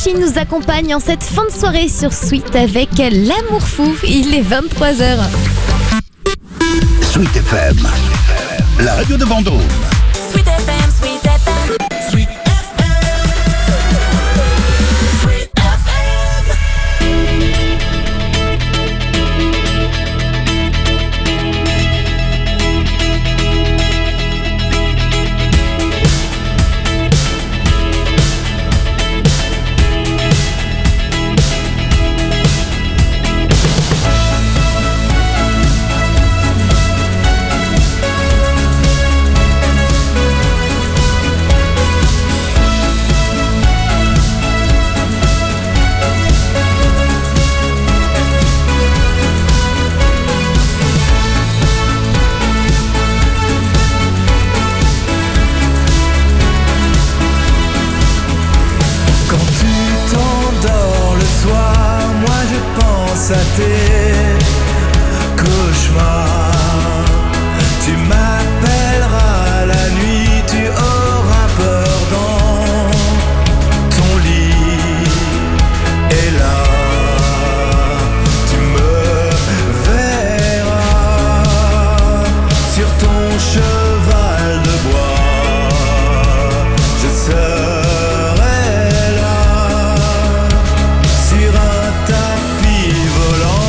Machine nous accompagne en cette fin de soirée sur Sweet avec L'amour fou. Il est 23h. Sweet FM, la radio de Vendôme. Sweet FM, Sweet FM, Sweet FM. À tes cauchemars, tu m'appelleras la nuit, tu auras peur dans ton lit, et là tu me verras sur ton cheval de bois, je serai là sur un tapis volant.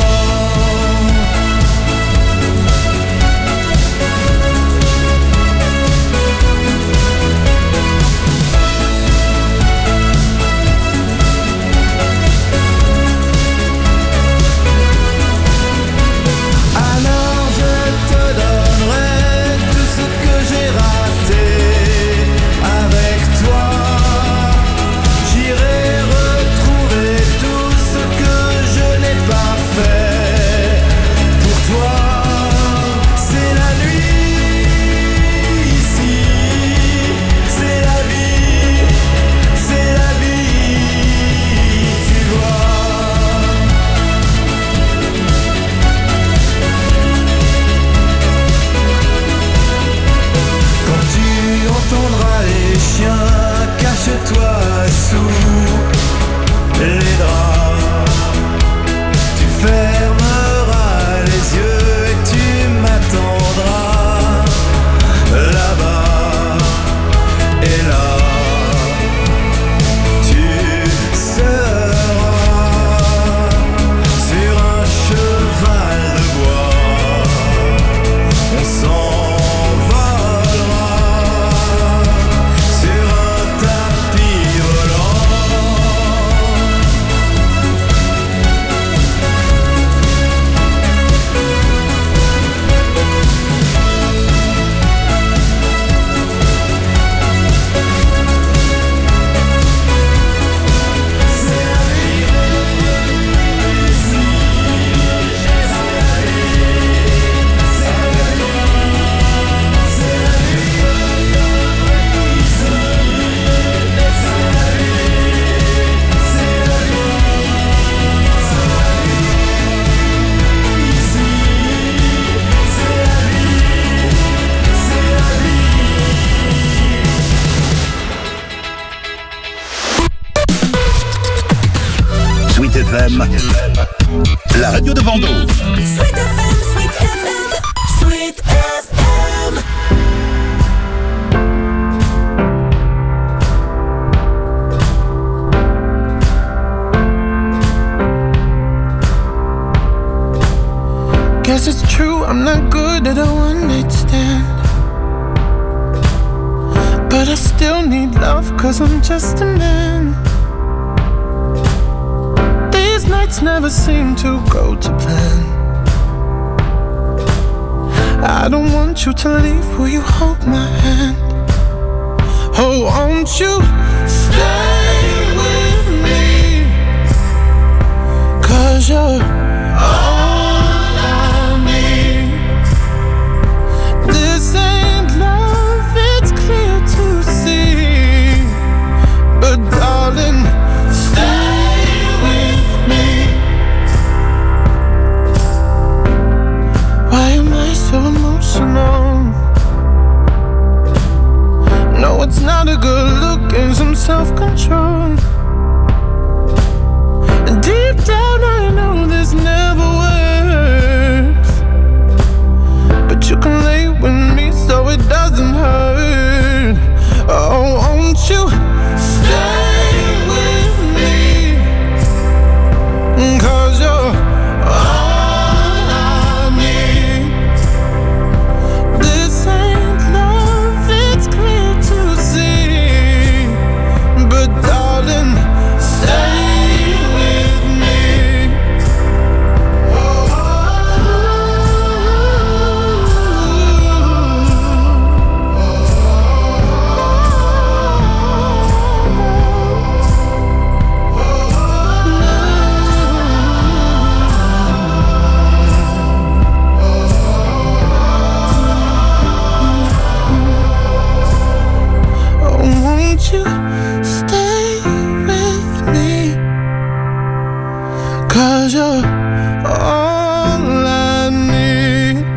Alors je te donnerai tout ce que j'ai raté avec toi. J'irai retrouver tout ce que je n'ai pas fait pour toi. C'est la nuit ici, c'est la vie, tu vois. Quand tu entendras les chiens, cache-toi sous les draps. Tu fermeras les yeux et tu m'attendras là-bas. Et là, tu seras sur un cheval de bois. On s'envolera sur un tapis volant. Sweet FM, la radio de Vendôme. Sweet FM, Sweet FM, Sweet FM. Guess it's true, I'm not good at a one-night stand, but I still need love, 'cause I'm just a man. These nights never seem to go to plan. I don't want you to leave, will you hold my hand? Oh, won't you stay with me? 'Cause you're all I need. This ain't love, it's clear to see. But darling, stay with me. Why am I so emotional? No, it's not a good look, and some self-control. 'cause you're all I need.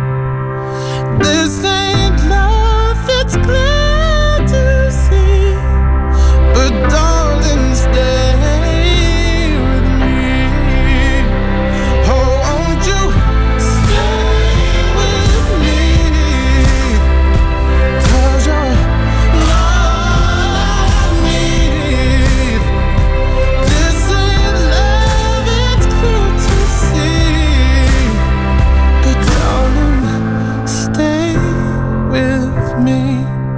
This ain't love, it's clear to see, but darling, stay with me. Oh, won't you stay with me? 'Cause you're all I need. This ain't love, it's clear to see, but darling, stay with me.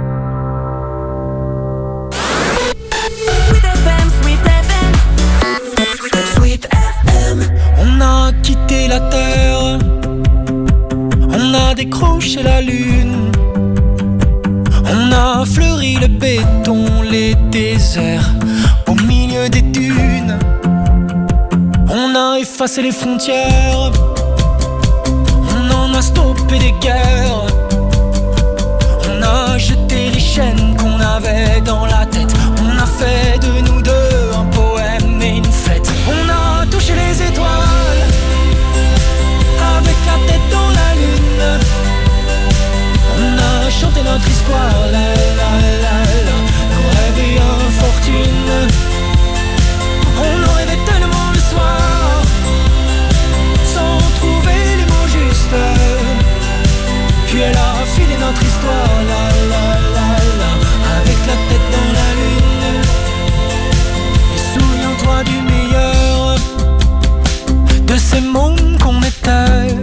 Sweet FM, Sweet FM. Sweet FM. On a quitté la terre, on a décroché la lune, on a fleuri le béton, les déserts au milieu des dunes. On a effacé les frontières, on en a stoppé des guerres. On a jeté les chaînes qu'on avait dans la tête. On a fait de nous deux un poème et une fête. On a touché les étoiles avec la tête dans la lune. On a chanté notre histoire, la la la la, nos rêves et infortunes. On en rêvait tellement le soir, sans trouver les mots justes. Puis elle a filé notre histoire, la la la la, avec la tête dans la lune. Et souviens-toi du meilleur, de ces mômes qu'on était,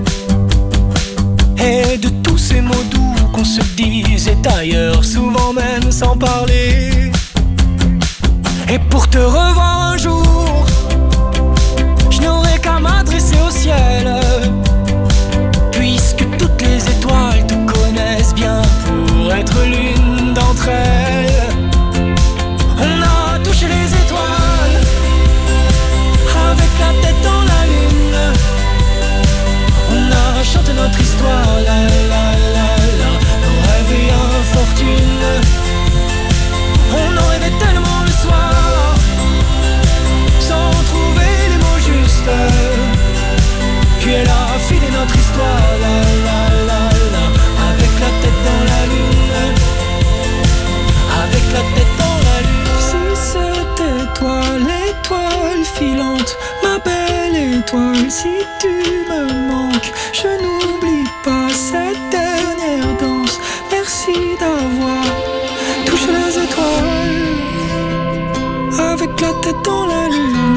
et de tous ces mots doux qu'on se disait ailleurs, souvent même sans parler. Et pour te revoir un jour, je n'aurai qu'à m'adresser au ciel, puisque toutes les étoiles te connaissent bien pour être l'une d'entre elles. On a touché les étoiles avec la tête dans la lune. On a chanté notre histoire, la la la la, nos rêves et infortunes. On en rêvait tellement le soir, sans trouver les mots justes. Puis elle a filé notre histoire, la la la la, avec la tête dans la lune, avec la tête dans la lune. Si c'était toi, l'étoile filante, ma belle étoile, si tu me manques, je n'oublie pas cette dernière danse. Merci d'avoir touché les étoiles avec la tête dans la lune.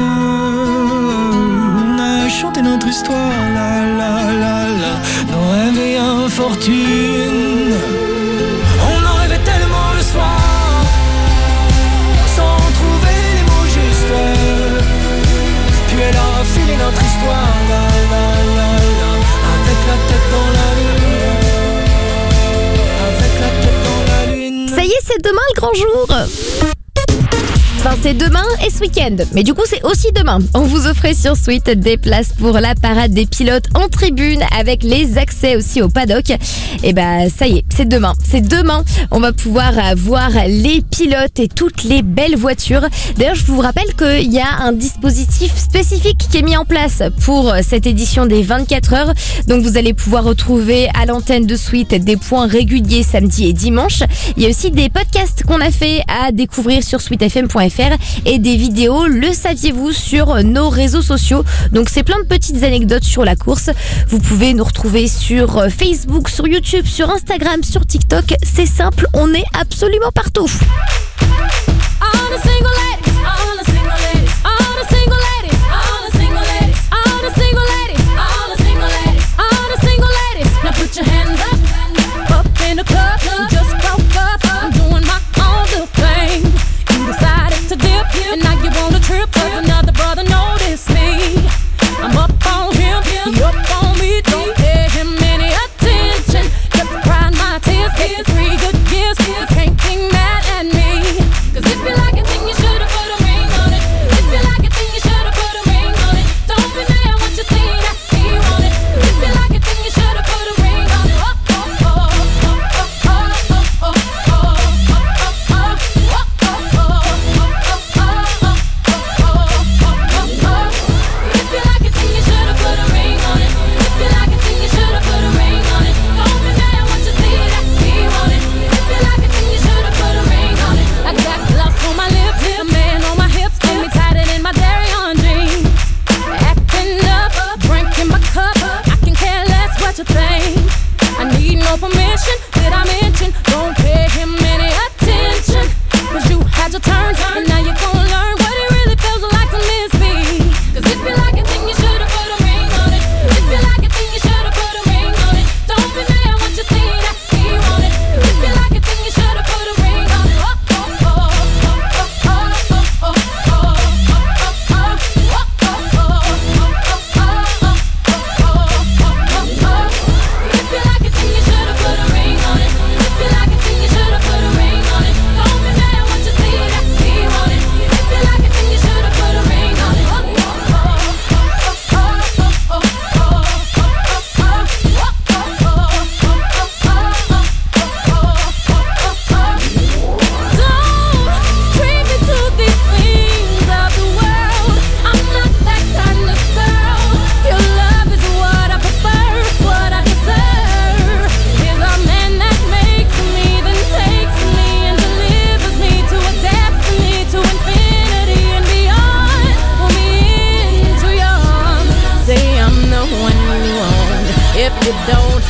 On a chanté notre histoire, la la la la, nos rêves et infortunes. On en rêvait tellement le soir, sans trouver les mots justes. Puis elle a filé notre histoire, la la la la, avec la tête dans la lune, avec la tête dans la lune. Ça y est, c'est demain le grand jour. Enfin, c'est demain et ce week-end. Mais du coup, c'est aussi demain. On vous offrait sur Sweet des places pour la parade des pilotes en tribune avec les accès aussi au paddock. Et bah, ça y est, c'est demain. C'est demain. On va pouvoir voir les pilotes et toutes les belles voitures. D'ailleurs, je vous rappelle qu'il y a un dispositif spécifique qui est mis en place pour cette édition des 24 heures. Donc, vous allez pouvoir retrouver à l'antenne de Sweet des points réguliers samedi et dimanche. Il y a aussi des podcasts qu'on a fait à découvrir sur sweetfm.fr et des vidéos, le saviez-vous, sur nos réseaux sociaux. Donc c'est plein de petites anecdotes sur la course. Vous pouvez nous retrouver sur Facebook, sur YouTube, sur Instagram, sur TikTok. C'est simple, on est absolument partout. All the single ladies, all the single ladies, all the single ladies, all the single ladies, all the single ladies, all the single ladies, all the single ladies. Now put your hands up in the club. You just broke up, I'm doing my own little thing. You decided to dip, and now you want a trip, 'cause another brother noticed me. I'm up on him, he up on me. Don't pay him any attention. Just crying my tears, get 3 good years. You can't be mad at me, 'cause if you like it, then you should've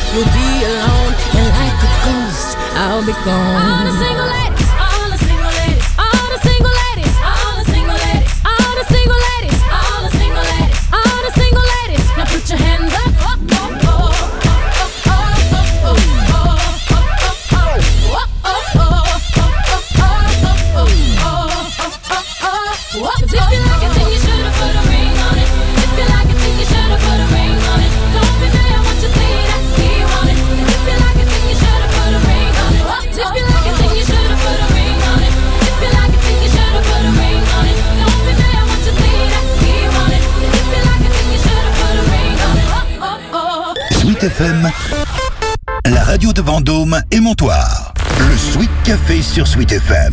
you'll be alone, and like a ghost, I'll be gone. All the single ladies, all the single ladies, all the single ladies, all the single ladies, all the single ladies, all the single ladies, all the single ladies. Now put your hands up. If you like it, then you should've put a ring on it. If you like it, then you should've put a ring on it. Don't be mad, I want you to say that he want it. If you like it, then you should've put a ring on it. If you like it, then you should've put a ring on it. If you like it, then you should've put a ring on it. Don't be mad, I want you to say that he want it. If you like it, then you should've put a ring on it. Sweet FM, la radio de Vendôme et Montoire. Le Sweet Café sur Sweet FM.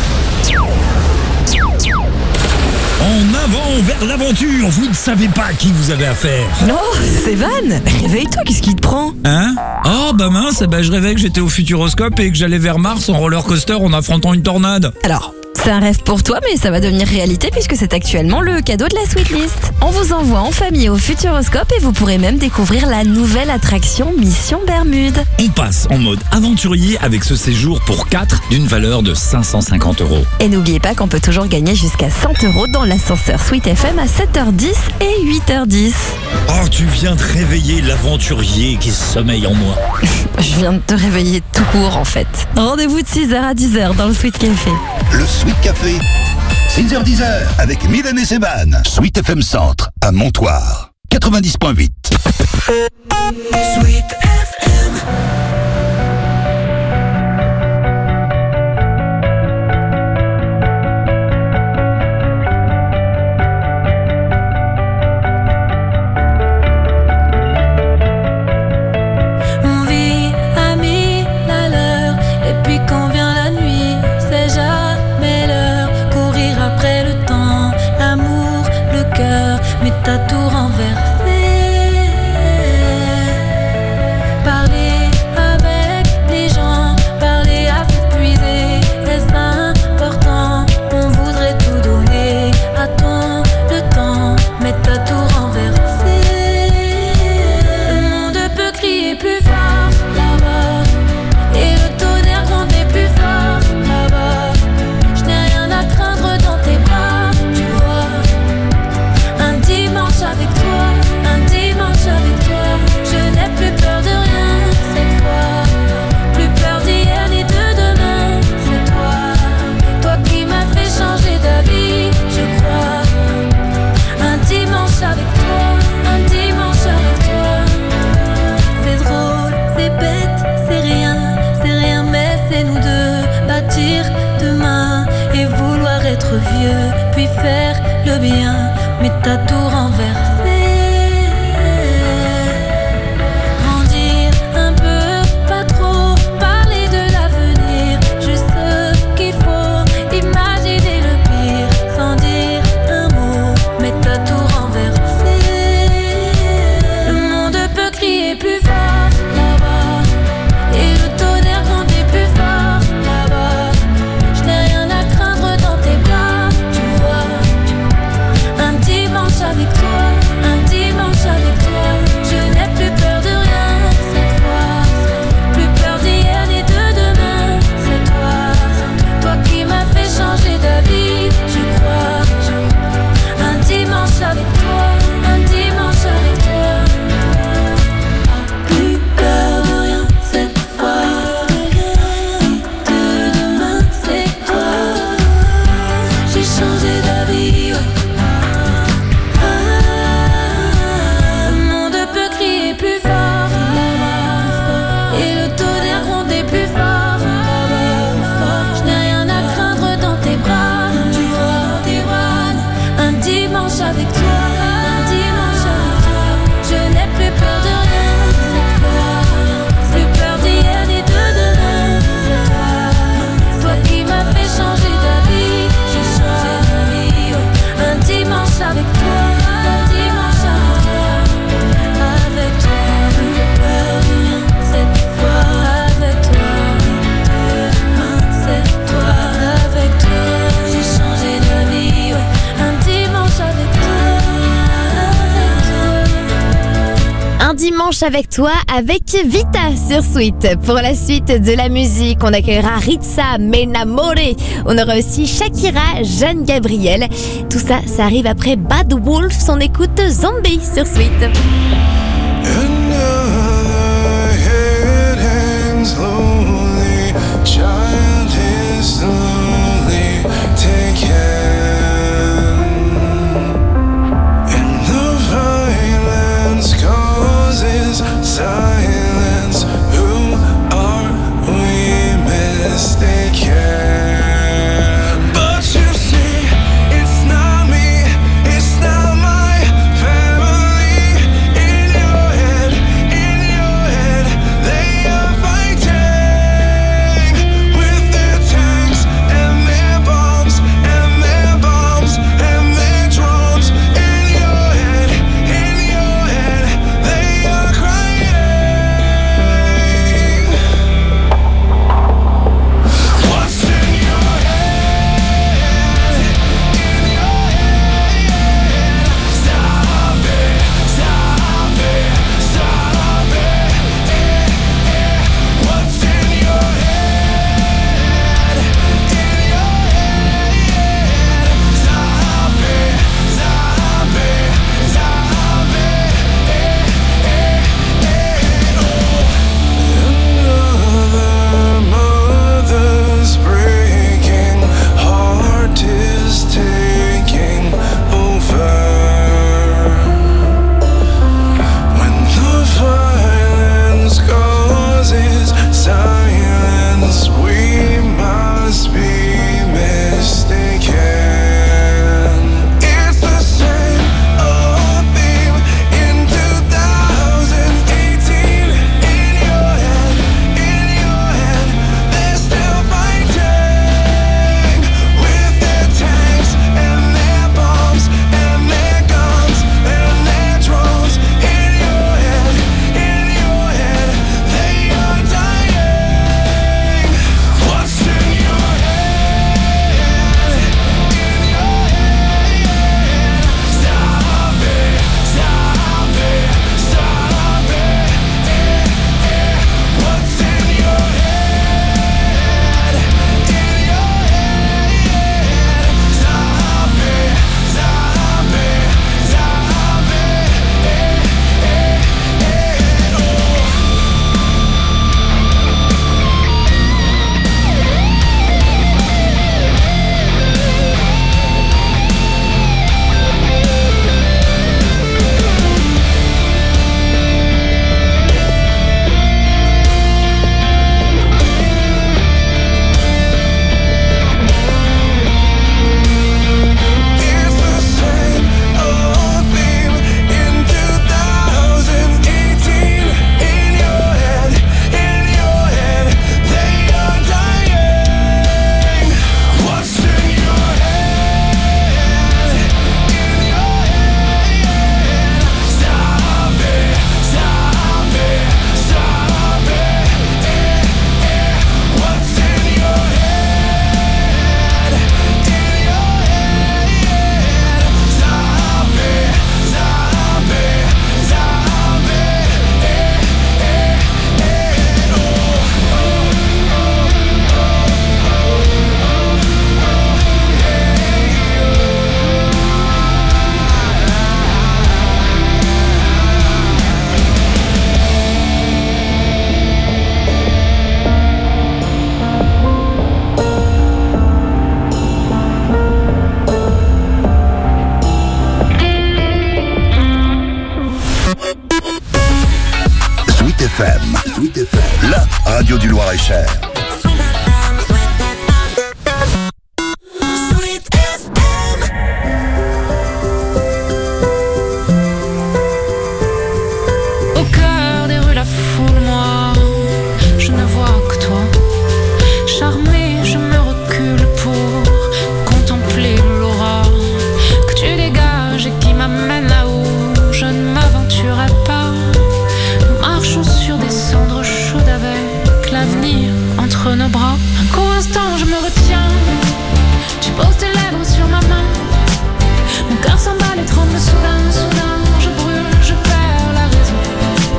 En avant vers l'aventure, vous ne savez pas à qui vous avez affaire. Non, c'est Van. Réveille-toi, qu'est-ce qui te prend? Hein? Oh bah mince, je rêvais que j'étais au Futuroscope et que j'allais vers Mars en roller coaster en affrontant une tornade. Alors, c'est un rêve pour toi, mais ça va devenir réalité puisque c'est actuellement le cadeau de la Sweetlist. On vous envoie en famille au Futuroscope et vous pourrez même découvrir la nouvelle attraction Mission Bermude. On passe en mode aventurier avec ce séjour pour 4 d'une valeur de 550 €. Et n'oubliez pas qu'on peut toujours gagner jusqu'à 100 € dans l'ascenseur Sweet FM à 7h10 et 8h10. Oh, tu viens de réveiller l'aventurier qui sommeille en moi. Je viens de te réveiller tout court en fait. Rendez-vous de 6h à 10h dans le Sweet Café. Le Sweet Café, 6h-10h avec Mylène et Sébane. Sweet FM Centre à Montoire, 90.8. Sweet FM. On vit à 1000 à l'heure, et puis quand vient la nuit, c'est jamais l'heure. Courir après le temps, l'amour, le cœur, mais t'as tout renversé. Parler avec les gens, parler à s'épuiser, est-ce important? On voudrait tout donner, attends le temps, mais t'as tout renversé. Le monde peut crier plus fort là-bas, et le tonnerre gronder plus fort là-bas. Je n'ai rien à craindre dans tes bras, tu vois. Un dimanche avec toi, un dimanche avec toi. Je n'ai plus peur de rien cette fois, plus peur d'hier ni de demain. C'est toi, toi qui m'as fait changer d'avis, je crois. Un dimanche avec toi, un dimanche avec toi. C'est drôle, c'est bête, c'est rien, mais c'est nous deux. Bâtir demain et vouloir être vieux, puis faire le bien, mais t'as tout renversé. Grandir un peu, pas trop, parler de l'avenir, juste ce qu'il faut, imaginer le pire, sans dire un mot, mais t'as tout renversé. Le monde peut crier plus fort là-bas, et le tonnerre gronder plus fort là-bas. Je n'ai rien à craindre dans tes bras, tu vois. Un dimanche avec toi, un dimanche avec toi. Je n'ai plus peur de rien cette fois, plus peur d'hier ni de demain. C'est toi, toi qui m'as fait changer d'avis, je crois. Un dimanche avec toi, un dimanche avec toi. Plus peur de rien cette fois, de demain c'est toi. J'ai changé d'avis, ouais. Le monde peut crier plus fort là-bas, et le tonnerre gronder plus fort là-bas. Je n'ai rien à craindre dans tes bras, tu vois. Un dimanche avec toi, un dimanche avec toi. Je n'ai plus peur de rien cette fois, plus peur d'hier ni de demain. C'est toi, toi qui m'as fait changer d'avis, j'ai changé d'avis, ouais. Un dimanche avec toi, un dimanche avec toi. Avec toi, plus peur de rien cette fois. Avec toi, c'est toi. Avec toi, j'ai changé d'avis, ouais. Un dimanche avec toi. un dimanche avec toi, avec Vita sur Sweet. Pour la suite de la musique, on accueillera Ritza, Menamore. On aura aussi Shakira, Jeanne Gabriel. Tout ça, ça arrive après Bad Wolf. On écoute Zombie sur Sweet. Another head hangs slowly, child is slowly taken, and the violence causes silence. Who are we mistaken? But you see, it's not me, it's not my family. In your head, they are fighting with their tanks and their bombs and their bombs and their drones. In your head, they are crying. What's in your head? In your head, stop it, stop it, stop it. What's in your head? In your head, stop it, stop it, stop it. Another mother's breaking, heart is taking over. When the violence causes silence, we must be mistaken. It's the same old theme in 2018. In your head, they're still fighting with their tanks and their bombs and their guns and their drones. In your head, they are dying. What's in your head? In your head, stop it, stop it, stop it. What's in your head? In your head, stop it, stop it, stop It's the same old theme in 2018. In your head, they are dying. What's in your head? In your head, stop it, stop it, stop it. What's in your head? In your head, stop it, stop it, stop Sweet FM, la radio du Loir-et-Cher. Au cœur des rues, la foule, moi, je ne vois que toi. Charmée, je me recule pour contempler l'aura que tu dégages et qui m'amène là où je ne m'aventurerai pas. Nous marchons sur des cendres chaudes avec l'avenir entre nos bras. Un court instant, je me retiens. Tu poses tes lèvres sur ma main. Mon cœur s'emballe et tremble soudain, soudain. Je brûle, je perds la raison.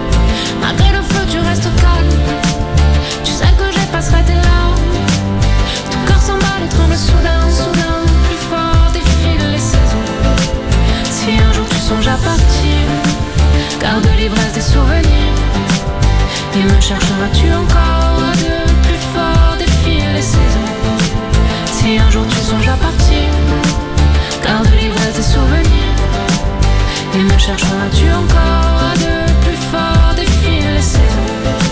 songes à partir. Garde l'ivresse des souvenirs. Et me chercheras-tu encore à de plus fort défile les saisons. Si un jour tu songes à partir, garde l'ivresse des souvenirs. Et me chercheras-tu encore à de plus fort défile les saisons.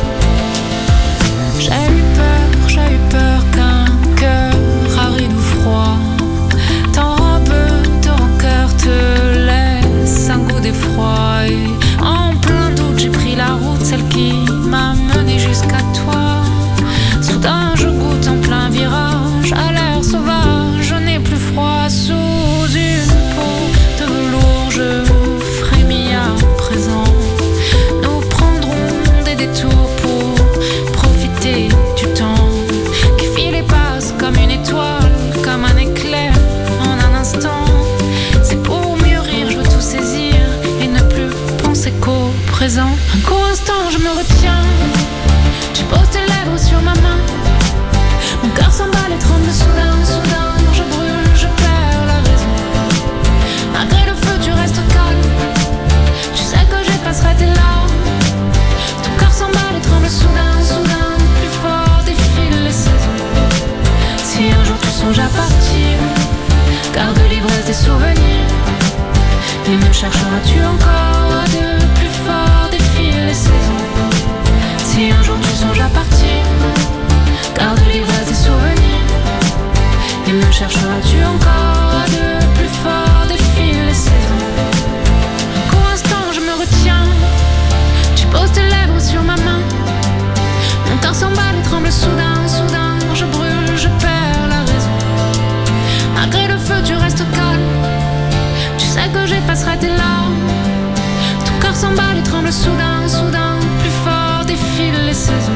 J'ai eu peur qu'un cœur aride ou froid t'enrobe de rancœur, te laisse un goût d'effroi. Et en plein doute j'ai pris la route, celle qui m'a mené jusqu'à toi. Soudain je goûte en plein virage, à l'air sauvage, je n'ai plus froid. Sous une peau de velours je frémis à présent. Nous prendrons des détours pour profiter du temps qui file et passe comme une étoile, comme un éclair en un instant. C'est pour mieux rire, je veux tout saisir et ne plus penser qu'au présent. Un court instant je me retiens, tu poses tes lèvres sur ma main. Mon cœur s'emballe et tremble soudain, soudain. Je brûle, je perds la raison. Malgré le feu tu restes calme, tu sais que j'effacerai tes larmes. Ton cœur s'emballe et tremble soudain, soudain. Plus fort défilent les saisons. Si un jour tu songes à partir, garde l'ivresse des souvenirs. Et me chercheras-tu encore à de plus fort défilent les saisons. Si un jour tu songes à partir, garde l'ivresse des souvenirs. Et me chercheras-tu encore à de plus fort défilent les saisons. Un court instant je me retiens, tu poses tes lèvres sur ma main. Mon cœur s'emballe et tremble soudain, soudain. Je brûle, je perds la raison. Malgré le feu tu restes calme, tu sais que j'effacerai tes larmes. Ton cœur s'emballe et tremble soudain, soudain. Plus fort défilent les saisons.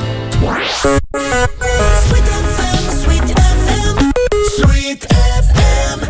Sweet FM, Sweet FM, Sweet FM.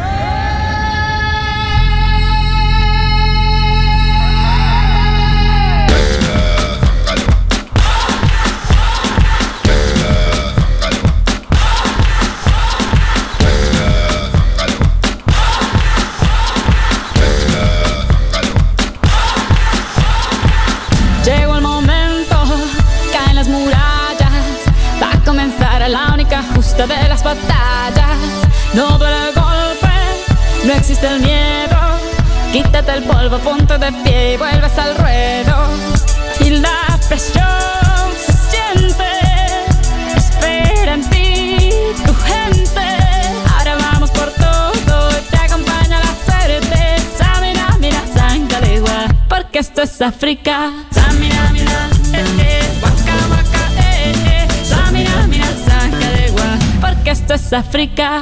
Llegó el momento, caen las murallas, va a comenzar la única justa de las batallas. No duele el golpe, no existe el miedo. Quítate el polvo, ponte de pie y vuelves al ruedo. Y la presión se siente, espera en ti tu gente. Ahora vamos por todo y te acompaña la suerte. Samina, mira, Sangalegua, porque esto es África. Samina, mira, waka, waka, Samina, mira, Sangalegua, porque esto es África.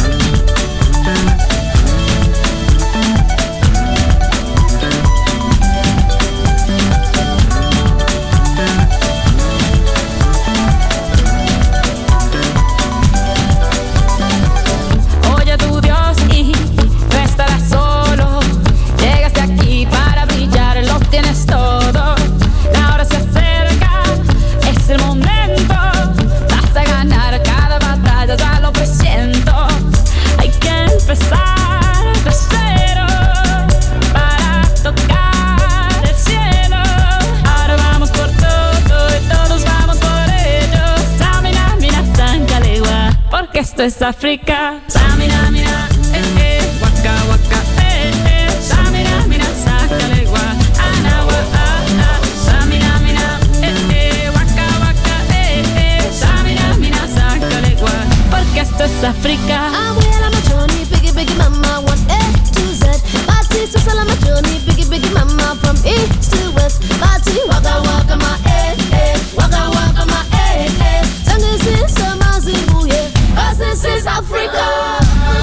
Oye a tu Dios y no estarás solo. Llegaste aquí para brillar, lo tienes todo. La hora se acerca, es el momento. Vas a ganar cada batalla, ya lo presiento. Hay que empezar de cero para tocar el cielo. Ahora vamos por todo y todos vamos por ello. Samina, mira, Sangalegua, porque esto es África. Samina, mira, waka, waka, Samina, mira, Sangalegua, Anawa, Samina, mira, waka, waka, Samina, mira, Sangalegua, porque esto es África. I'm way on my journey, biggie, biggie, mama, 1 A to Z. Party to sell on my journey, biggie, biggie, mama, from east to west. Party, waka, waka, my waka, waka, my Tango is summer, Zimbabwe, yeah. 'Cause this is Africa.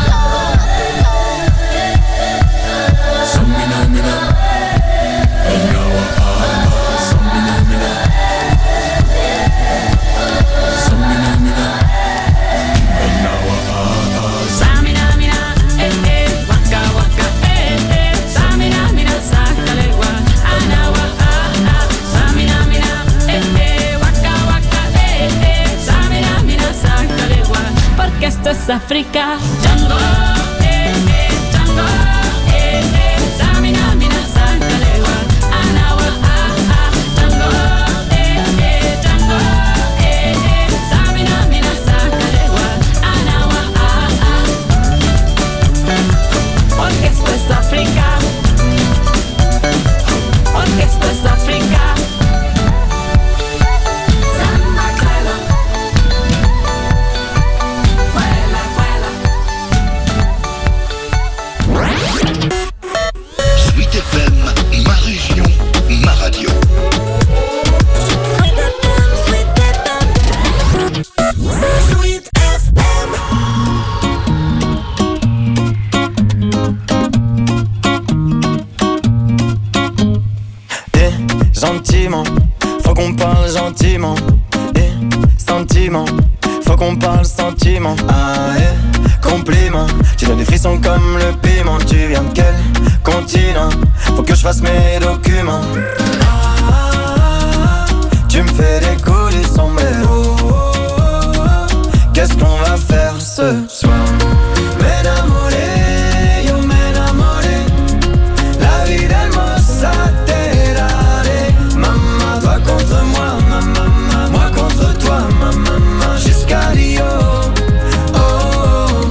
Samina, mira, waka, waka, Samina, mira, Sangalegua, Anawa, Samina, mira, waka, waka, Samina, mira, Sangalegua, porque esto es África. Django, Django, Samina, mira. qu'on parle gentiment. Sentiment, faut qu'on parle sentiment. Ah compliment, tu donnes des frissons comme le piment. Tu viens de quel continent? Faut que je fasse mes documents. Tu me fais des coups du sombrero. Qu'est-ce qu'on va faire ce soir? M'enamoré, yo m'enamoré. La vida hermosa te daré. Maman, toi contre moi, maman, moi contre toi, maman, jusqu'à Rio. Oh, oh.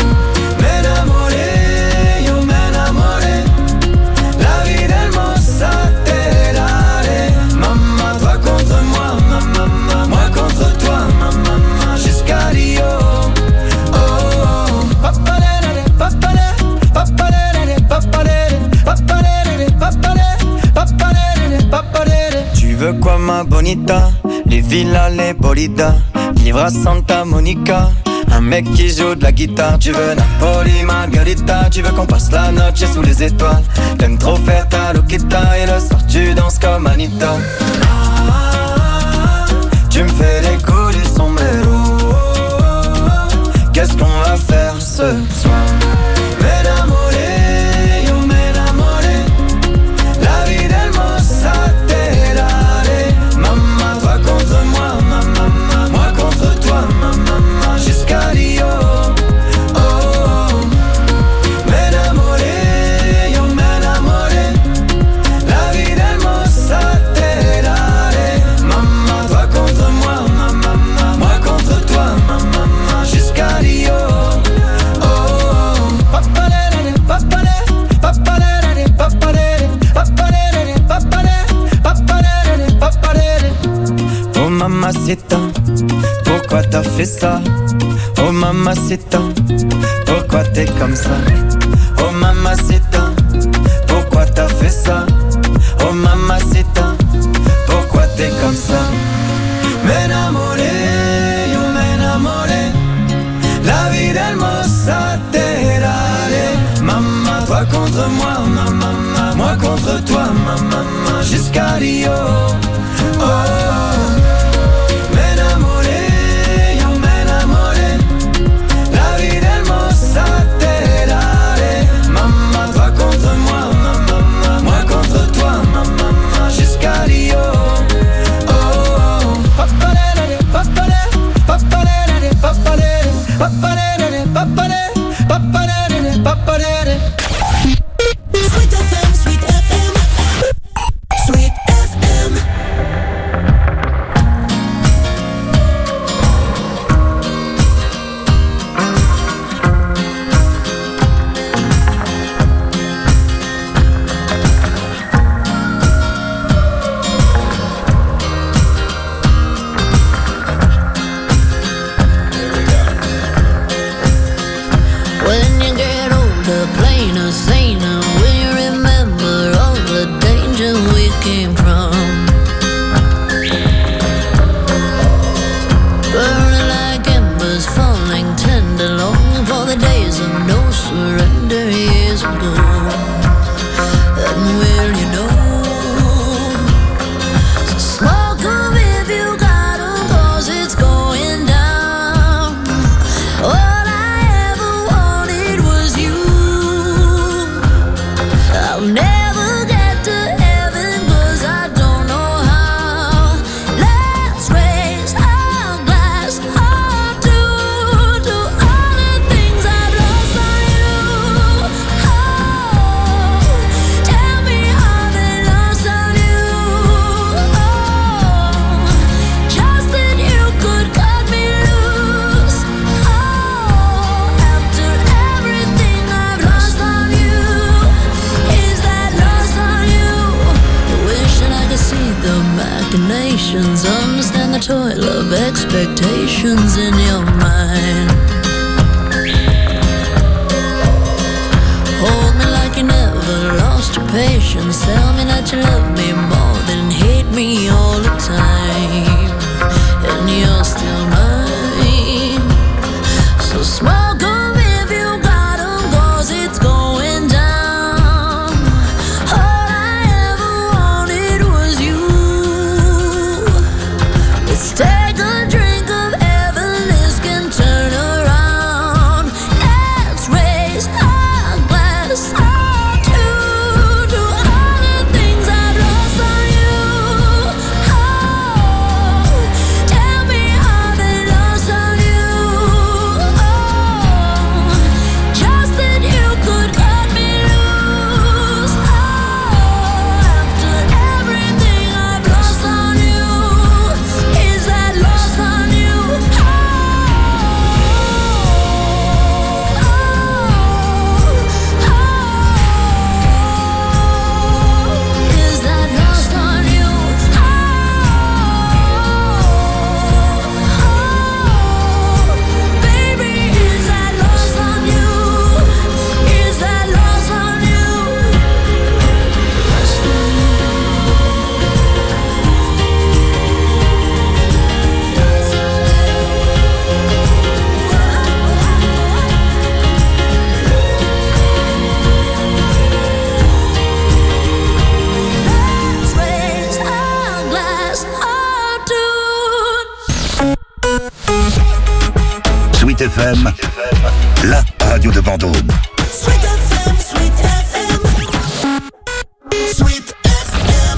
M'enamoré, yo m'enamoré. La vida hermosa te daré. Maman, toi contre moi, maman, moi contre toi, maman, jusqu'à Rio. Oh, oh. Paparere, paparere, paparere, paparere, paparere, paparere, paparere, paparere. Tu veux quoi ma bonita? Les villas, les bolidas, vivre à Santa Monica. Un mec qui joue de la guitare. Tu veux Napoli, Margarita. Tu veux qu'on passe la noche sous les étoiles. T'aimes trop faire ta loquita. Et le soir tu danses comme Anita. Tu me fais des coups du sombrero. Qu'est-ce qu'on va faire ce soir? M'enamoré, yo m'enamoré. La vida hermosa te daré. Maman, toi contre moi, maman, moi contre toi, maman, jusqu'à Rio. Oh, oh. M'enamoré, yo m'enamoré. La vida hermosa te daré. Maman, toi contre moi, maman, moi contre toi, maman, jusqu'à Rio. Oh, oh. Paparere, paparere, paparere, paparere, paparere, paparere, paparere, paparere. Oh mamacita, pourquoi t'as fait ça? Oh mamacita, pourquoi t'es comme ça? Oh mamacita, pourquoi t'as fait ça? Oh mamacita, pourquoi t'es comme ça? M'enamoré, yo m'enamoré. La vida hermosa te daré. Maman, toi contre moi, maman, moi contre toi, maman, jusqu'à Rio. Oh, oh. M'enamoré, yo m'enamoré. La vida hermosa te daré. Maman, toi contre moi, maman, moi contre toi, maman, jusqu'à Rio. Oh, oh. Paparere, paparere, paparere, paparere, paparere, paparere, paparere, paparere. Sweet FM, Sweet FM, Sweet FM. When you get older, plainer, saner, when you remember all the danger we came from. Burning like embers, falling tender, longing for the days of no surrender years ago. And will you know? So smoke 'em if you got 'em, 'cause it's going down. All I ever wanted was you. I'll never get to heaven 'cause I don't know how. Let's raise our glass up to all the things I've lost on you. Oh, tell me how they lost on you. Oh, just that you could cut me loose. Oh, after everything I've lost on you, is that lost on you? I wish that I could see the machinations, understand the toil of expectations in your mind. Hold me like you never lost your patience. Tell me that you love me more than hate me all the time. And you're still mine. So smoke 'em if you got 'em, 'cause it's going down. All I ever wanted was you. FM, la radio de Vendôme. Sweet FM, Sweet FM. Sweet FM.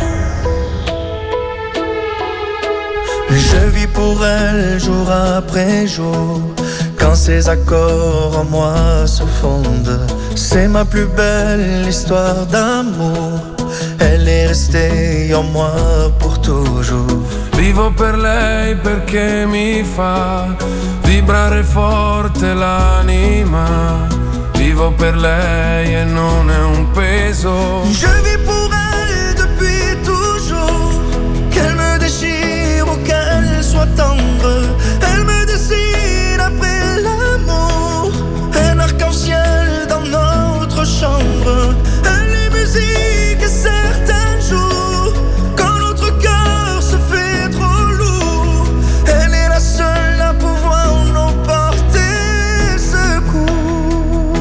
Je vis pour elle jour après jour. Quand ses accords en moi se fondent, c'est ma plus belle histoire d'amour. Elle est restée en moi pour toujours. Vivo per lei perché mi fa vibrare forte l'anima. Vivo per lei et non è un peso. Je vis pour elle depuis toujours. Qu'elle me déchire ou qu'elle soit tendre, elle me dessine après l'amour. Un arc-en-ciel dans notre chambre. Elle est musique et certains jours, quand notre cœur se fait trop lourd, elle est la seule à pouvoir nous porter secours.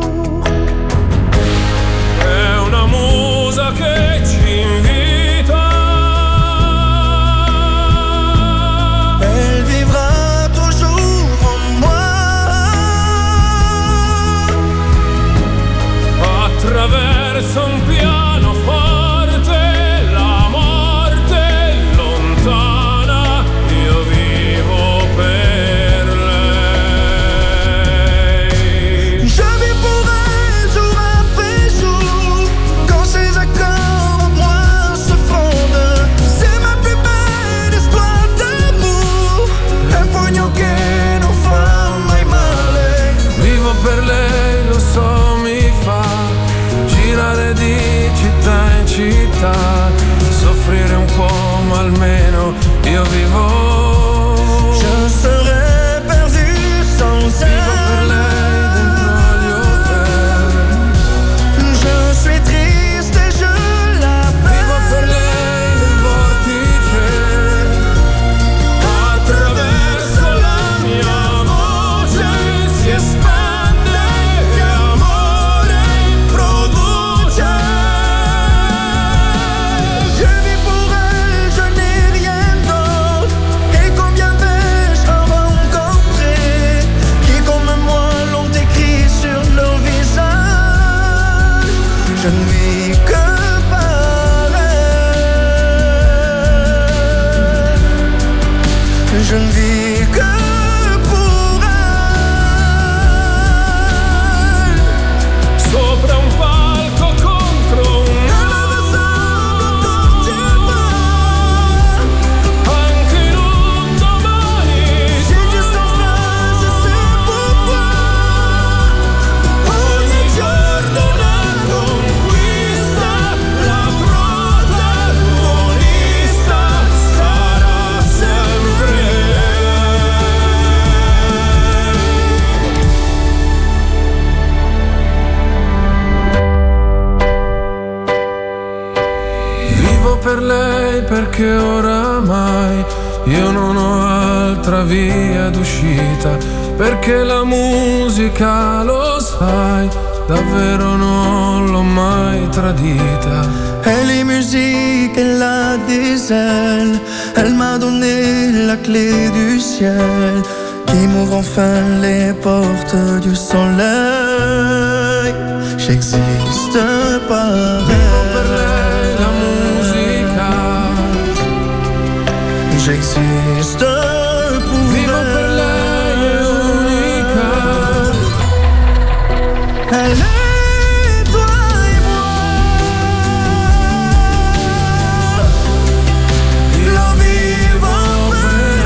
È una musa che ci invita. Elle vivra toujours en moi. Attraverso un pianoforte, la morte è lontana, io vivo per lei. Je vis pour elle jour après jour. Quand ses accords en moi se fondent, c'est ma plus belle histoire d'amour. Un pugno che non fa mai male. Vivo per lei, lo so, mi fa girare di città in città, soffrire un po', ma almeno io vivo. Je serais perdu sans Vivo per elle. lei dentro gli hotel. Je suis triste et je Vivo per l'appelle. lei nel vortice. Attraverso la mia voce si espande e amore produce. Je vis pour elle, je n'ai rien d'autre. Et combien vais-je en rencontrer qui comme moi l'ont écrit sur leur visage. Je ne vis que par elle. Je ne vis que pour elle. Sopra un palco contro un anche in un domani. J'ai juste en phrase, c'est pourquoi Ogni giorno una conquista, la protagonista sarà sempre lei. Vivo per lei perché oramai io non ho altra via d'uscita, perché la musica, lo sai, davvero non l'ho mai tradita. Elle est musique, elle a des ailes. Elle m'a donné la clé du ciel qui m'ouvre enfin les portes du soleil. J'existe par Vivo per elle. lei la musica. J'existe pour Vivo per lei è unica. elle. est toi et moi. Io vivo per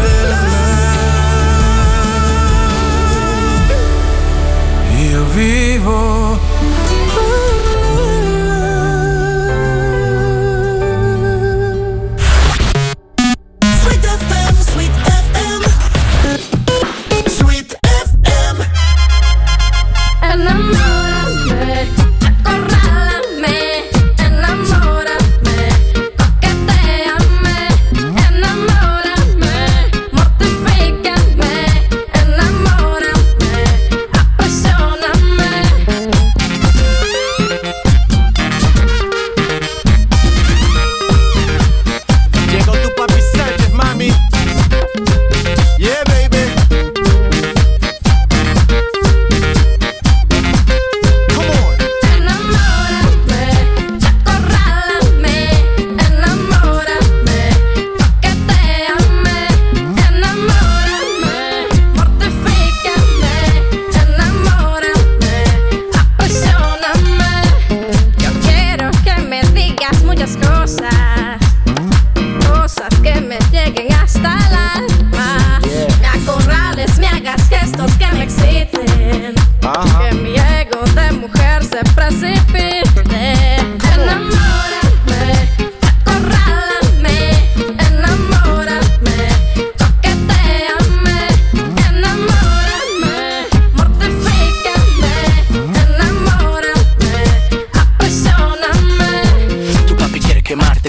lei. Io vivo. Sweet FM, Sweet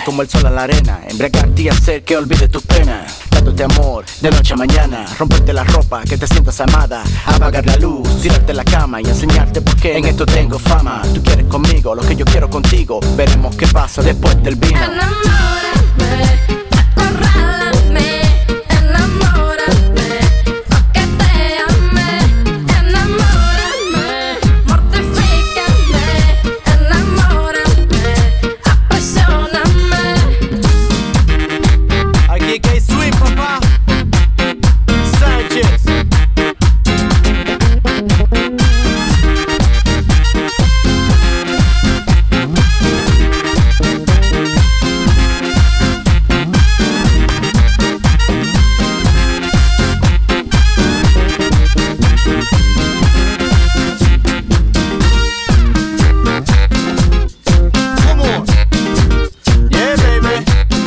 como el sol a la arena, embriagarte y hacer que olvides tus penas. Dándote amor de noche a mañana, romperte la ropa, que te sientas amada, apagar la luz, tirarte en la cama y enseñarte por qué en esto tengo fama. Tú quieres conmigo lo que yo quiero contigo, veremos qué pasa después del vino. Enamórame, acorrálame, enamórame, toquetéame, enamórame, mortifícame, enamórame, apasioname. Aquí que hay swing, papá. Sánchez. Come on. Yeah, baby.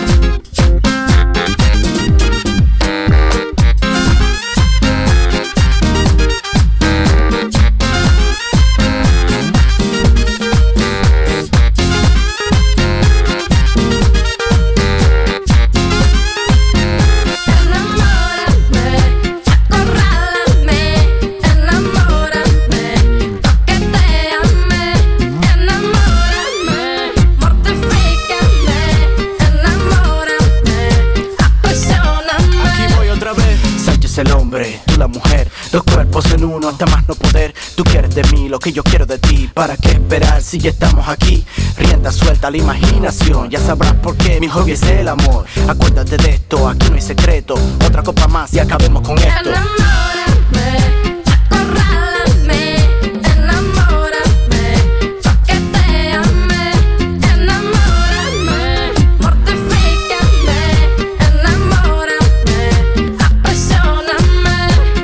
Enamórame, acorrálame, enamórame, toquetéame, enamórame, mortifícame, enamórame, apasioname. Aquí voy otra vez. Sánchez el hombre, tú la mujer, dos cuerpos en uno hasta más no poder. Tú quieres de mí lo que yo quiero de ti, ¿para qué esperar si ya estamos aquí? Rienda suelta a la imaginación, ya sabrás por qué mi hobby es el amor. Acuérdate de esto, aquí no hay secreto, otra copa más y acabemos con esto. Enamórame, acorrálame, enamórame, toquetéame, enamórame, mortifícame, enamórame, apasioname.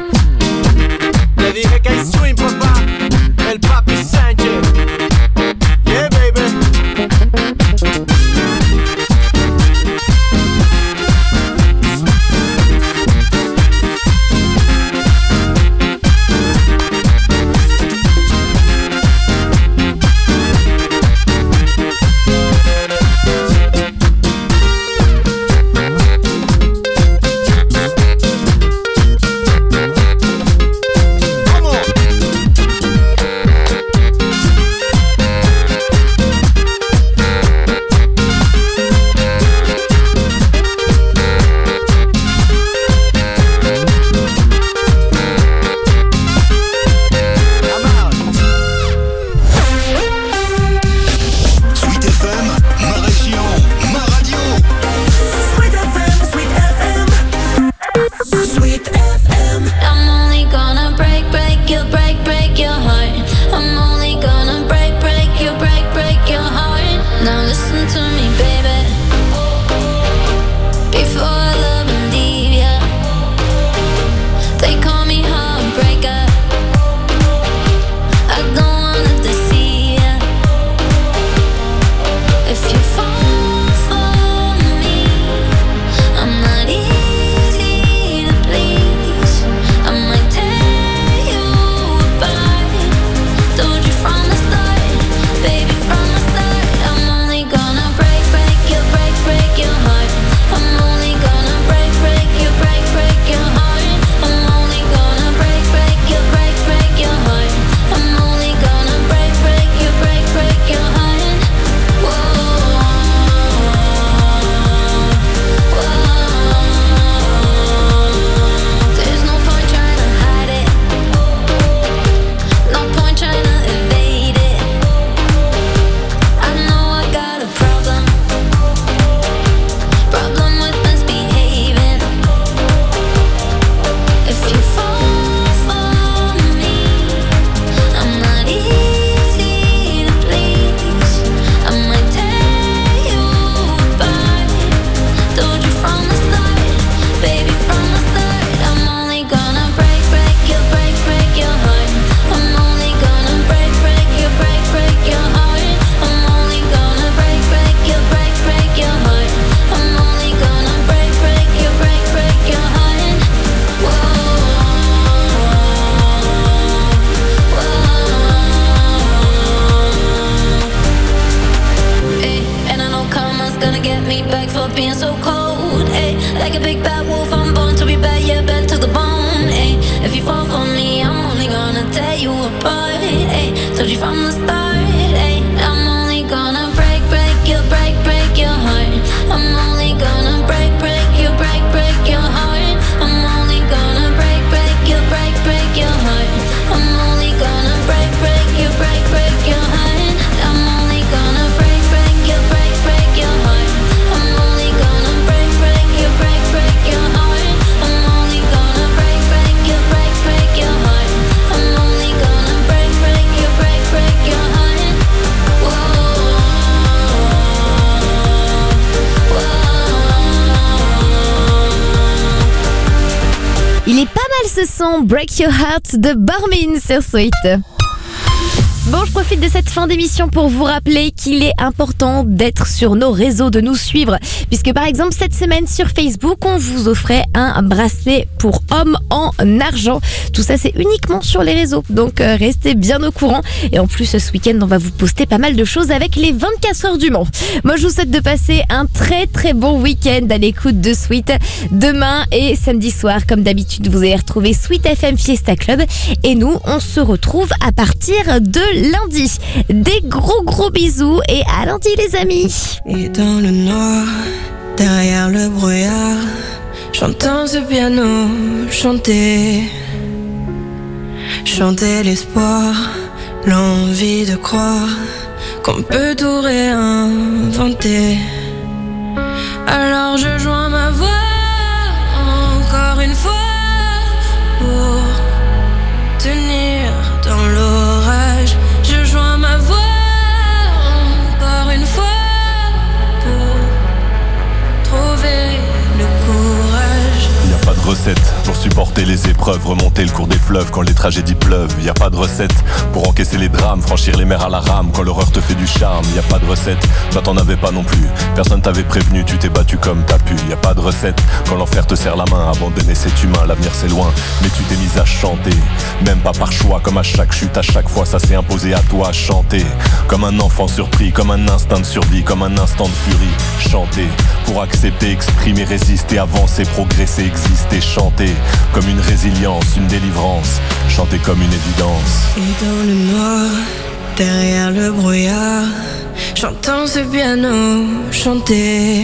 Le dije que hay swing, papá. El papi Sánchez. Yeah, baby. gonna get me back for being so cold. Ay, like a big bad wolf, I'm born to be bad, yeah, bad to the bone. Ay, if you fall for me, I'm only gonna tear you apart. Ay, told you from the start. Ay, I'm only gonna break your heart. I'm only gonna break your heart. I'm only gonna break your heart. I'm only gonna break your heart. I'm only gonna break your heart. I'm only gonna break your heart. I'm only gonna break your heart. I'm only gonna break your heart. Whoa. Il est pas mal ce son Break Your Heart de Barmin sur Sweet. Bon, je profite de cette fin d'émission pour vous rappeler qu'il est important d'être sur nos réseaux, de nous suivre. Puisque par exemple, cette semaine sur Facebook, on vous offrait un bracelet pour hommes en argent. Tout ça, c'est uniquement sur les réseaux. Donc, restez bien au courant. Et en plus, ce week-end, on va vous poster pas mal de choses avec les 24 heures du Mans. Moi, je vous souhaite de passer un très très bon week-end à l'écoute de Sweet. Demain et samedi soir, comme d'habitude, vous allez retrouver Sweet FM Fiesta Club. Et nous, on se retrouve à partir de lundi. Des gros bisous et à lundi les amis. Et dans le noir, derrière le brouillard, j'entends ce piano chanter. Chanter l'espoir, l'envie de croire qu'on peut tout réinventer. Alors je joins ma voix encore une fois pour tenir dans l'orage. Je joins ma voix encore une fois pour trouver le courage. Y a pas de recette pour supporter les épreuves, remonter le cours des fleuves quand les tragédies pleuvent. Y a pas de recette pour encaisser les drames, franchir les mers à la rame quand l'horreur te fait du charme. Y a pas de recette, toi t'en avais pas non plus. Personne t'avait prévenu, tu t'es battu comme t'as pu. Y a pas de recette quand l'enfer te serre la main, abandonner c'est humain, l'avenir c'est loin. Mais tu t'es mise à chanter, même pas par choix, comme à chaque chute, à chaque fois ça s'est imposé à toi. Chanter comme un enfant surpris, comme un instinct de survie, comme un instant de furie. Chanter pour accepter, exprimer, résister, avancer, progresser, exister. Chanter comme une résilience, une délivrance. Chanter comme une évidence. Et dans le noir, derrière le brouillard, j'entends ce piano chanter.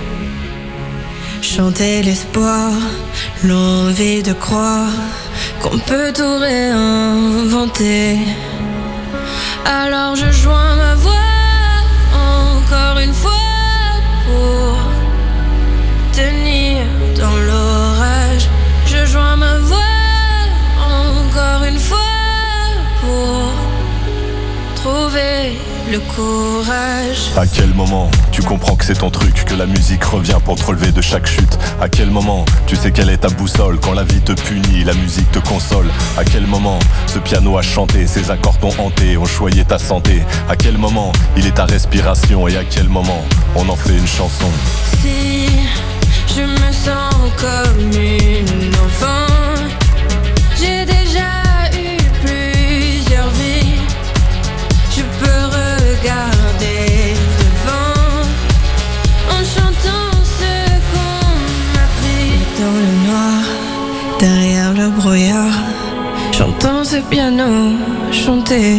Chanter l'espoir, l'envie de croire qu'on peut tout réinventer. Alors je joins ma voix encore une fois pour tenir dans l'orage. Je joins ma voix encore une fois pour trouver le courage. À quel moment tu comprends que c'est ton truc, que la musique revient pour te relever de chaque chute? À quel moment tu sais quelle est ta boussole? Quand la vie te punit, la musique te console. À quel moment ce piano a chanté, ses accords t'ont hanté, ont choyé ta santé? À quel moment il est ta respiration? Et à quel moment on en fait une chanson? Si je me sens comme une enfant, j'ai déjà eu plusieurs vies. Je peux regarder devant en chantant ce qu'on m'a pris. Dans le noir, derrière le brouillard, j'entends ce piano chanter.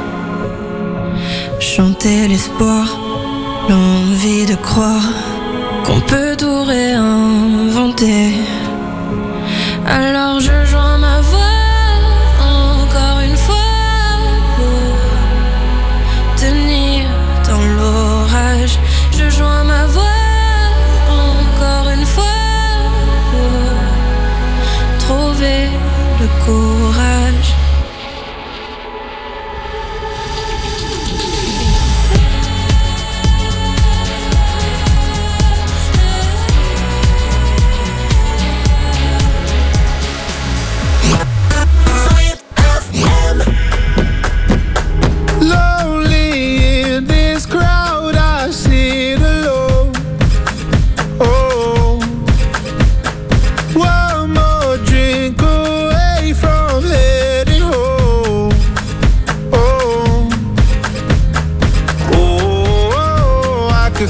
Chanter l'espoir, l'envie de croire qu'on peut tout réinventer. Alors je joins ma voix encore une fois pour tenir dans l'orage. Je joins ma voix encore une fois pour trouver le courage.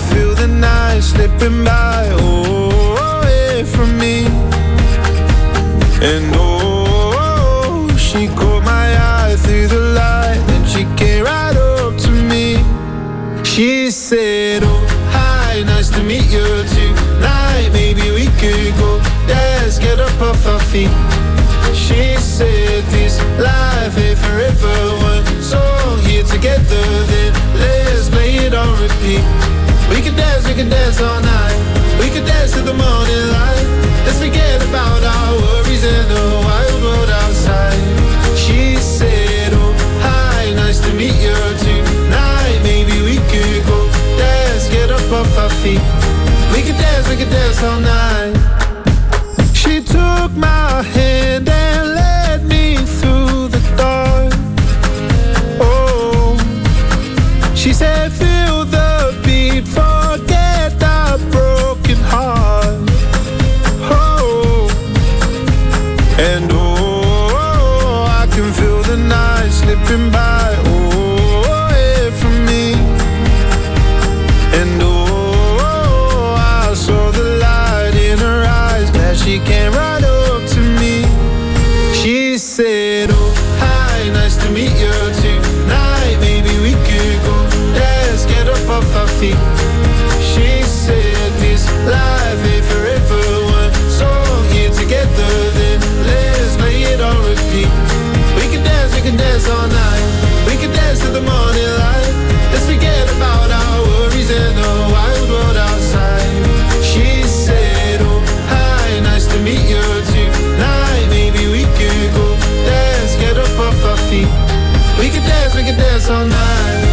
feel the night slipping by, away from me. And oh, she caught my eye through the light, and she came right up to me. She said, oh, hi, nice to meet you tonight. Maybe we could go dance, get up off our feet. She said, this life ain't forever. One song here together, then let's play it on repeat. We could dance all night. We could dance to the morning light. Let's forget about our worries and the wild world outside. She said, oh, hi, nice to meet you tonight. Maybe we could go dance, get up off our feet. We could dance all night. She took my hand and led me through the dark. Oh, she said, feel the beat, forget the broken heart. Oh, and oh, I can feel the night slipping by, away from me. And oh, I saw the light in her eyes, that she came right up to me. She said, oh, hi, nice to meet you tonight. Maybe we could go dance, get up off our feet. She said, this life ain't forever. One song here together, then let's play it on repeat. We can dance all night. We can dance to the morning light. Let's forget about our worries and the wild world outside. She said, oh, hi, nice to meet you tonight. Maybe we could go dance, get up off our feet. We can dance all night.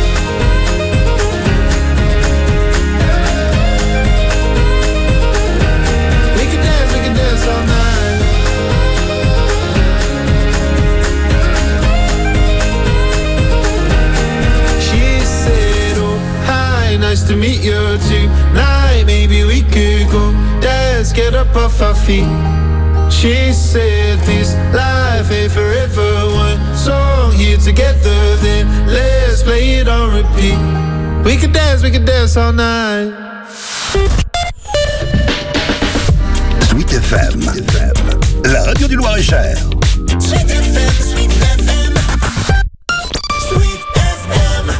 We can dance all night. She said, oh, hi, nice to meet you tonight. Maybe we could go dance, get up off our feet. She said, this life ain't forever. One song here together, then let's play it on repeat. We could dance all night. Sweet FM, la radio du Loir-et-Cher. Sweet FM, Sweet FM. Sweet FM.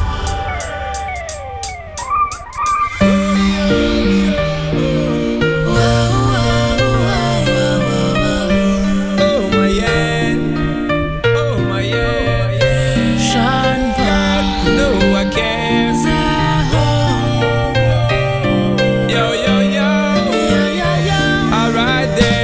Oh my yeah, oh my yeah. Sean Paul, no I can't. Yo yo yo, alright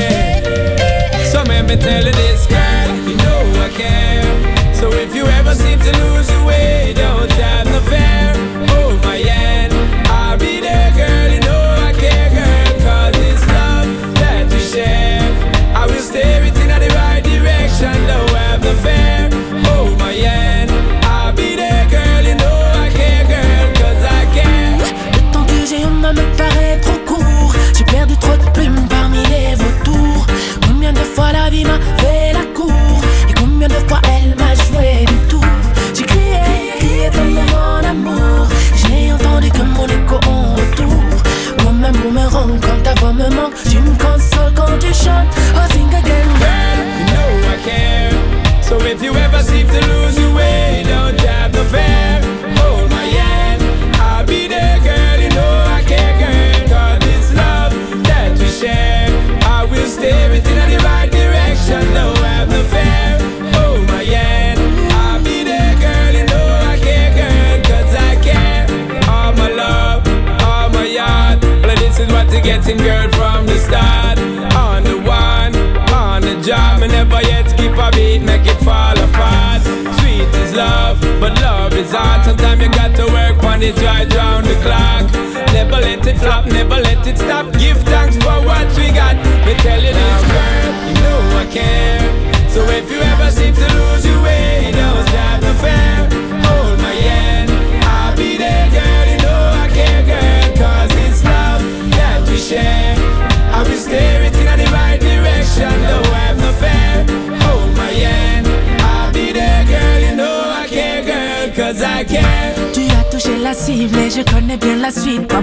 then. So let me tell you this, girl, you know I care. So if you ever seem to lose your way, don't have no fear. Oh my yeah, I'll be there, girl, you know I care, girl. 'Cause it's love that we share. I will steer it in the right direction, don't have no fear. Oh my yeah, I'll be there, girl, you know I care, girl, 'cause I care. Le temps que j'ai eu me paraît trop court. J'ai perdu trop de plumes parmi les vautours. Combien de fois la vie m'a fait la cour, et combien de fois elle m'a joué du tour. J'ai crié comme mon amour. J'ai entendu que mon écho en retour. Comme un boomerang, quand ta voix me manque, tu me consoles quand tu chantes. Oh, sing again, Girl, you know I care. So if you ever seem to lose your way, don't have no fear. Hold my hand, I'll be there, girl, you know I care, girl. 'Cause it's love that we share. I will steer it in the right direction, don't have no fear. Hold my hand, I'll be there, girl, you know I care, girl. 'Cause I care. All my love, all my yard. Well, this is what you're getting, girl, from the start. On the one, on the job, I never yet skip a beat, make it fall apart. Sweet is love, but love is hard. Sometimes you got to work on it right round the clock. Never let it flop, never let it stop. Give thanks for what we got. Me tell you this, girl, you know I care. So if you ever seem to lose your way, don't have no fear. Hold my hand, I'll be there, girl, you know I care, girl. 'Cause it's love that we share. I will steer it in the right direction, don't have no fear. Hold my hand, I'll be there, girl, you know I care, girl. 'Cause I care. tu as touché la cible et je connais bien la suite. Pas moyen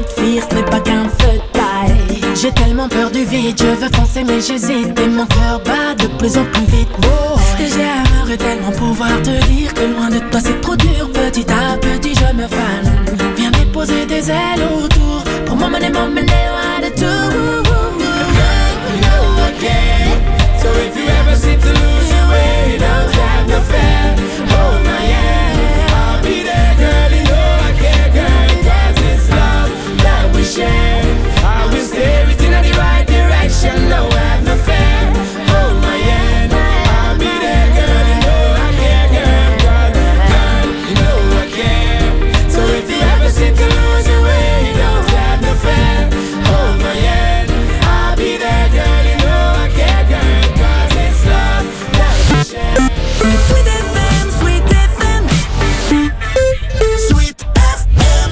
de fuir, ce n'est pas qu'un feu de paille. J'ai tellement peur du vide, je veux foncer mais j'hésite. Et mon cœur bat de plus en plus vite. Oh. Et j'aimerais tellement pouvoir te dire que loin de toi c'est trop dur. Petit à petit je me fane. Viens déposer des ailes autour pour m'emmener loin de tout. You know I can. So if you ever seem to lose your way, don't have no fear. Hold my hand, I'll be there, girl. You know I care, girl. 'Cause it's love that we share. I will steer it in the right direction. No, have no fear. Hold my hand, I'll be there, girl. You know I care, girl. Girl, you know I care. So if you ever seem to lose your way, don't have no fear. Hold my hand, I'll be there, girl. You know I care, girl. 'Cause it's love that we share. Sweet FM, Sweet FM. Sweet FM.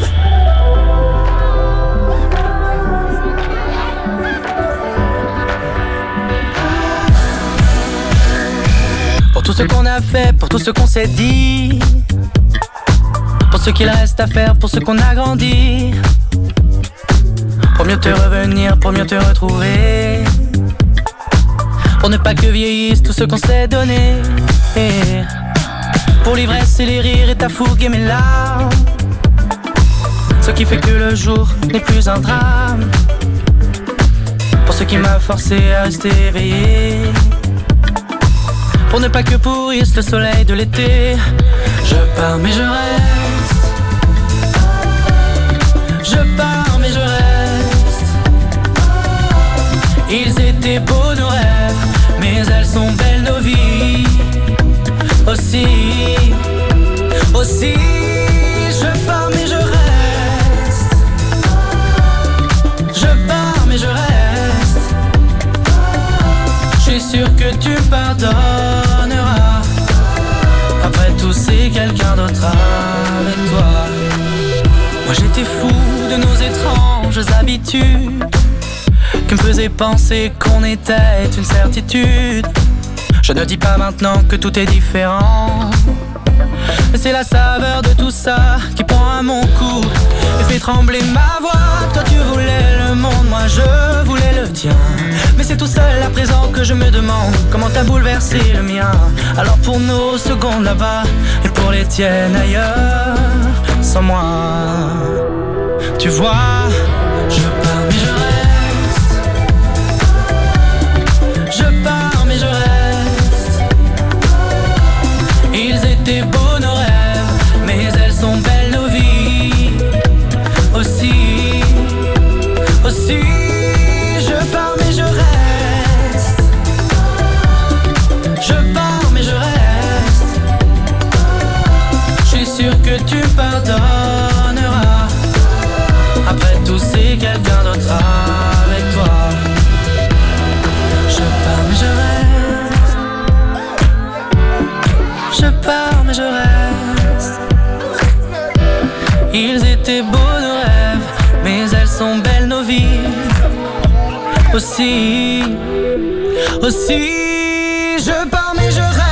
Pour tout ce qu'on a fait, pour tout ce qu'on s'est dit, pour ce qu'il reste à faire, pour ce qu'on a grandi, pour mieux te revenir, pour mieux te retrouver, pour ne pas que vieillisse tout ce qu'on s'est donné, pour l'ivresse et les rires et ta fougue et mes larmes, ce qui fait que le jour n'est plus un drame, pour ce qui m'a forcé à rester éveillé, pour ne pas que pourrisse le soleil de l'été. Je pars mais je reste. Je pars mais je reste. Ils étaient beaux nos rêves, mais elles sont belles nos vies. Aussi, aussi, je pars mais je reste. Je pars mais je reste. Je suis sûr que tu pardonneras. Après tout c'est quelqu'un d'autre avec toi. Moi j'étais fou de nos étranges habitudes qui me faisaient penser qu'on était une certitude. Je ne dis pas maintenant que tout est différent, mais c'est la saveur de tout ça qui prend à mon cou et fait trembler ma voix. Toi tu voulais le monde, moi je voulais le tien, mais c'est tout seul à présent que je me demande comment t'as bouleversé le mien. Alors pour nos secondes là-bas et pour les tiennes ailleurs, sans moi, tu vois, je pars mais je reste. Je pars mais je reste. Ils étaient beaux nos rêves, mais elles sont belles nos vies. Aussi, aussi, je pars mais je reste. Je pars mais je reste. Je suis sûr que tu pardonneras. Après tout c'est quelqu'un d'autre avec toi. Je pars mais je reste. Je pars mais je reste. Ils étaient beaux nos rêves, mais elles sont belles nos vies. Aussi, aussi, je pars mais je reste.